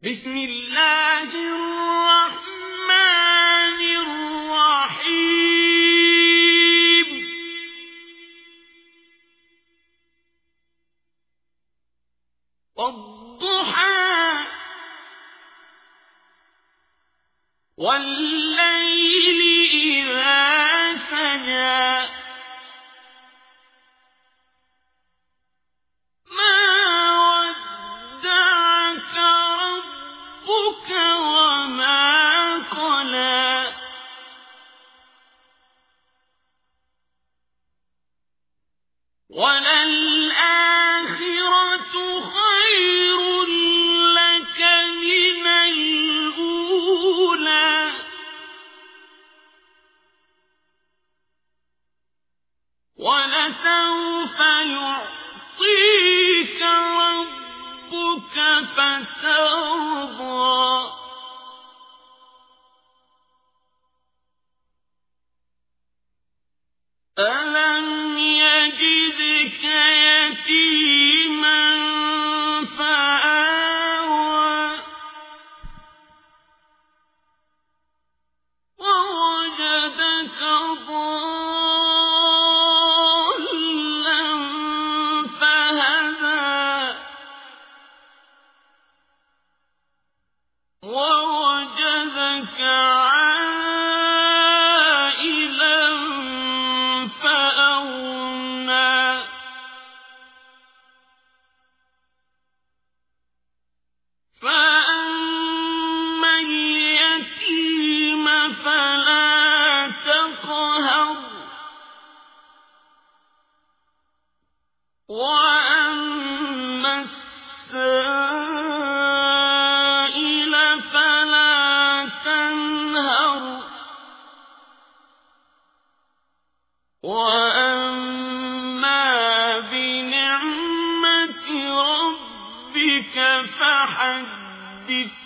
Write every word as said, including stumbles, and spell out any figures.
بسم الله الرحمن الرحيم والضحى والليل إذا سجى ما ودعك ربك وما قلى وللآخرة خير لك من الأولى ولسوف يعطيك ربك فترضى ألم يجدك يتيما فآوى ووجدك ضالا فهدى ووجدك عائلا فأغنى فأما اليتيم فلا تقهر وأما السائل فلا تنهر وأما بنعمة ربك فحدث